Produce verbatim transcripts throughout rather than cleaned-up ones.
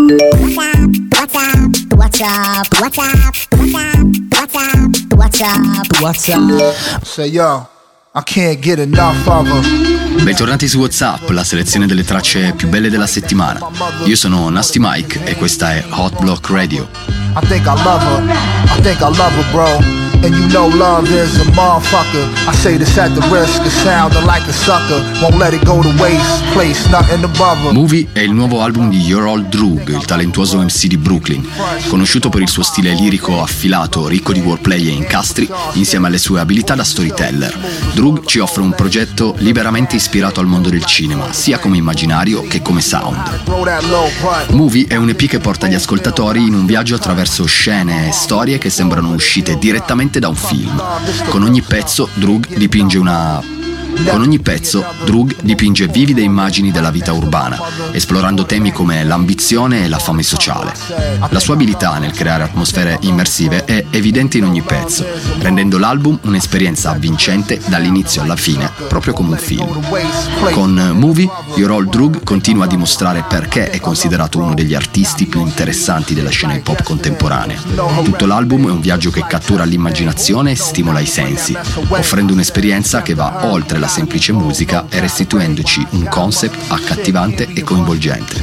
What's up? What's up? What's up? What's up? What's up? What's up? Say yo, I can't get enough of her. Bentornati su WhatsApp, la selezione delle tracce più belle della settimana. Io sono Nasty Mike e questa è Hot Block Radio. I think I love her, I think I love her, bro. And you know love is a motherfucker. I say this at the risk of sounding like a sucker. Won't let it go to waste, place nothing above her. Movie è il nuovo album di Your Old Droog, il talentuoso M C di Brooklyn. Conosciuto per il suo stile lirico affilato, ricco di wordplay e incastri, insieme alle sue abilità da storyteller. Droog ci offre un progetto liberamente ispirato al mondo del cinema, sia come immaginario che come sound. Movie è un E P che porta gli ascoltatori in un viaggio attraverso scene e storie che sembrano uscite direttamente da un film. Con ogni pezzo Droog dipinge una Con ogni pezzo, Droog dipinge vivide immagini della vita urbana, esplorando temi come l'ambizione e la fame sociale. La sua abilità nel creare atmosfere immersive è evidente in ogni pezzo, rendendo l'album un'esperienza avvincente dall'inizio alla fine, proprio come un film. Con Movie, Your Old Droog continua a dimostrare perché è considerato uno degli artisti più interessanti della scena hip hop contemporanea. Tutto l'album è un viaggio che cattura l'immaginazione e stimola i sensi, offrendo un'esperienza che va oltre la semplice musica e restituendoci un concept accattivante e coinvolgente.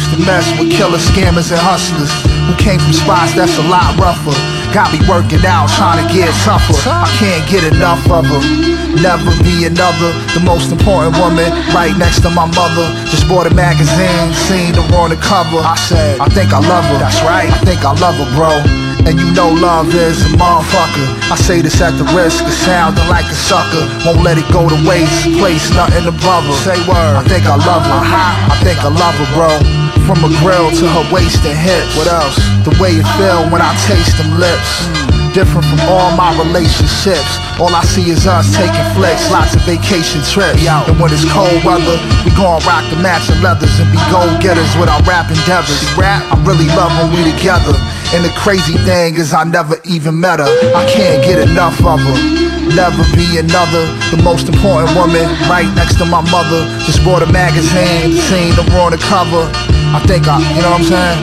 Got me working out, trying to get tougher. I can't get enough of her. Never be another. The most important woman, right next to my mother. Just bought a magazine, seen her on the cover. I said, I think I love her. That's right, I think I love her, bro. And you know love is a motherfucker. I say this at the risk of sounding like a sucker. Won't let it go to waste, place nothing above her. Say word, I think I love her. I think I love her, bro. From her grill to her waist and hips. What else? The way it feel when I taste them lips. Mm. Different from all my relationships. All I see is us taking flicks, lots of vacation trips. And when it's cold weather, we gon' rock the matching leathers and be go-getters with our rap endeavors. Rap, I really love when we together. And the crazy thing is I never even met her. I can't get enough of her. Never be another. The most important woman, right next to my mother. Just bought a magazine, seen her on the cover. I think I, you know what I'm saying?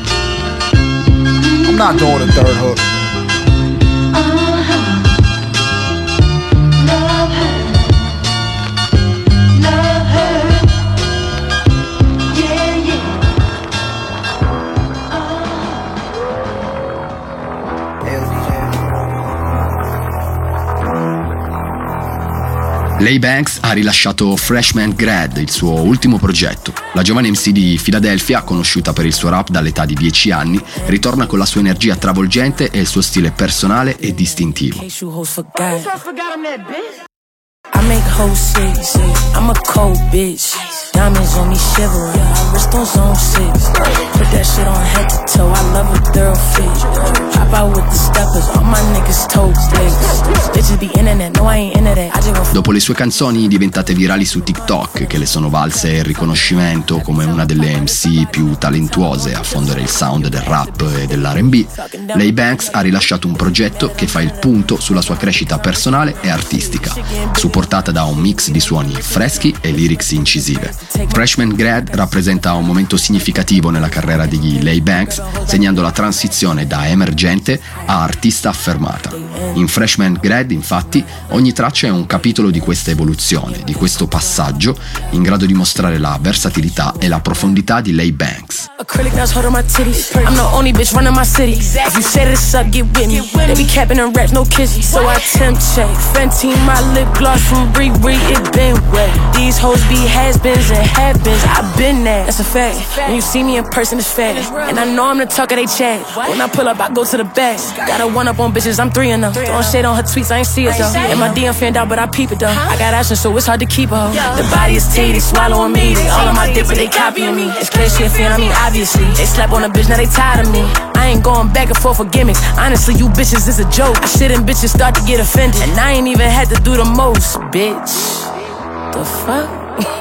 I'm not doing a third hook. Lay Banks ha rilasciato Freshman Grad, il suo ultimo progetto. La giovane M C di Philadelphia, conosciuta per il suo rap dall'età di dieci anni, ritorna con la sua energia travolgente e il suo stile personale e distintivo. I make whole six, I'm a cold bitch. Diamonds on me shivering, my wrist on zone six. Put that shit on head to toe, I love a thorough fit. Hop out with the steppers, all my niggas toe flicks. Bitches be internet, no I ain't into that. I just want. Dopo le sue canzoni diventate virali su TikTok, che le sono valse il riconoscimento come una delle M C più talentuose a fondere il sound del rap e dell'R and B, Lay Banks ha rilasciato un progetto che fa il punto sulla sua crescita personale e artistica, supportata da un mix di suoni freschi e lyrics incisive. Freshman Grad rappresenta un momento significativo nella carriera di Lay Banks, segnando la transizione da emergente a artista affermata. In Freshman Grad, infatti, ogni traccia è un capitolo di questa evoluzione, di questo passaggio, in grado di mostrare la versatilità e la profondità di Lay Banks. Acrylic nails holding my titties. I'm the only bitch running my city. If you set this up, get with me. They be capping and raps, no kisses. So I tempt check. Fenty, my lip gloss from Bree Bree, it been wet. These hoes be has-beens and have-beens. I've been there, that's a fact. When you see me in person, it's fat. And I know I'm the talk of they chat. When I pull up, I go to the back. Got a one-up on bitches, I'm three and them. Throwing shade on her tweets, I ain't see it though. And my D M fanned out, but I peep it though. I got action, so it's hard to keep her. The body is tea, they swallowing me. They all on my dick, but they copying me. It's clear she a fan, I mean obviously. They slap on a bitch, now they tired of me. I ain't going back and forth for gimmicks. Honestly, you bitches is a joke. I shit and bitches start to get offended. And I ain't even had to do the most, bitch. The fuck?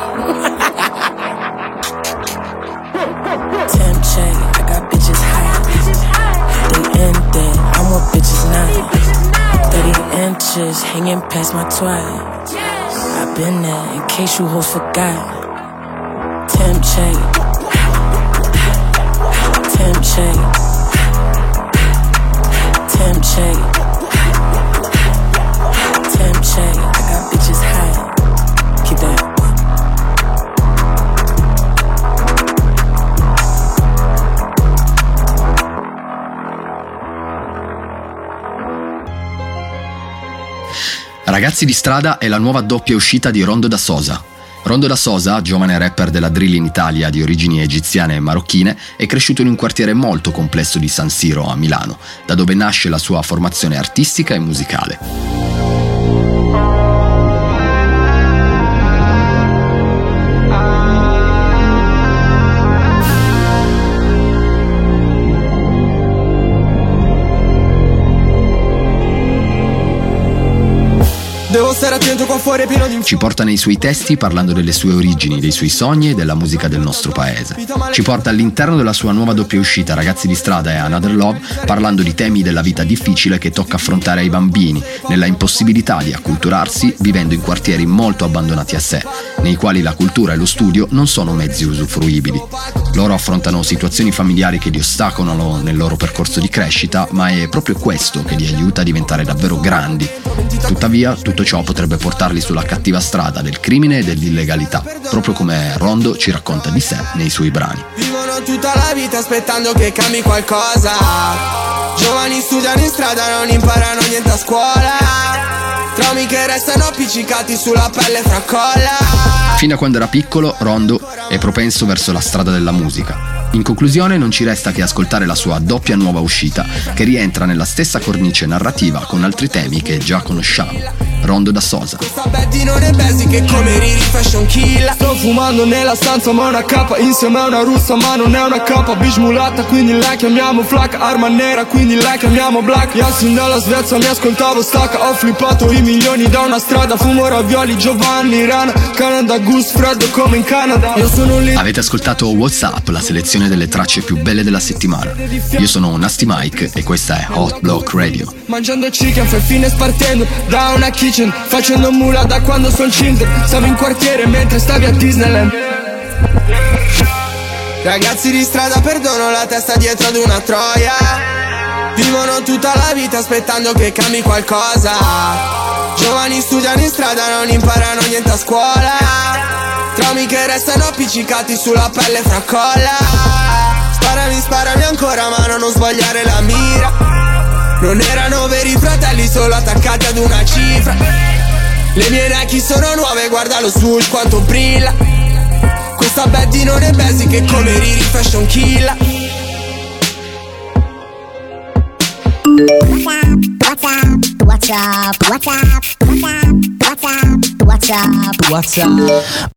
Temp check, I got bitches high. They in there, I want bitches now. thirty inches hanging past my twat. I've been there in case you hoes forgot. Temp check. Ragazzi di strada è la nuova doppia uscita di Rondo da Sosa. Rondo da Sosa, giovane rapper della drill in Italia di origini egiziane e marocchine, è cresciuto in un quartiere molto complesso di San Siro a Milano, da dove nasce la sua formazione artistica e musicale. Devo stare attento qua fuori è pieno di... Ci porta nei suoi testi parlando delle sue origini, dei suoi sogni e della musica del nostro paese. Ci porta all'interno della sua nuova doppia uscita Ragazzi di strada e Another Love parlando di temi della vita difficile che tocca affrontare ai bambini, nella impossibilità di acculturarsi vivendo in quartieri molto abbandonati a sé, nei quali la cultura e lo studio non sono mezzi usufruibili. Loro affrontano situazioni familiari che li ostacolano nel loro percorso di crescita, ma è proprio questo che li aiuta a diventare davvero grandi. Tuttavia, tutto ciò potrebbe portarli sulla cattiva strada del crimine e dell'illegalità, proprio come Rondo ci racconta di sé nei suoi brani. Vivono tutta la vita aspettando che cambi qualcosa. Giovani studiano in strada, non imparano niente a scuola. Traumi che restano appiccicati sulla pelle fra colla. Fino a quando era piccolo, Rondo è propenso verso la strada della musica. In conclusione, non ci resta che ascoltare la sua doppia nuova uscita, che rientra nella stessa cornice narrativa con altri temi che già conosciamo. Rondo da Sosa. Questa Betty non è basic, è come Riri Fashion Killer. Sto fumando nella stanza ma una capa, insieme a una russa ma non è una capa. Bitch mulatta quindi la chiamiamo flak, arma nera quindi la chiamiamo black. Yassin dalla Svezia mi ascoltavo stacca, ho flippato i milioni da una strada. Fumo ravioli Giovanni Rana, Canada Goose freddo come in Canada. Io sono lì. Avete ascoltato WhatsApp, la selezione delle tracce più belle della settimana. Io sono Nasty Mike e questa è Hot Block Radio. Mangiando chicken, fai fine spartendo da una kitchen, facendo mula da quando sono Children. Stavo in quartiere mentre stavi a Disneyland. Ragazzi di strada perdono la testa dietro ad una troia. Vivono tutta la vita aspettando che cambi qualcosa. Giovani studiano in strada, non imparano niente a scuola. Traumi che restano appiccicati sulla pelle fra colla. Sparami, sparami ancora ma non sbagliare la mira. Non erano veri fratelli, solo attaccati ad una cifra. Le mie Nike sono nuove, guarda lo swoosh quanto brilla. Questa Betty non è basic, è come Riri Fashion Killer. What's up? What's up? What's up? What's up? What's up? What's up? What's up?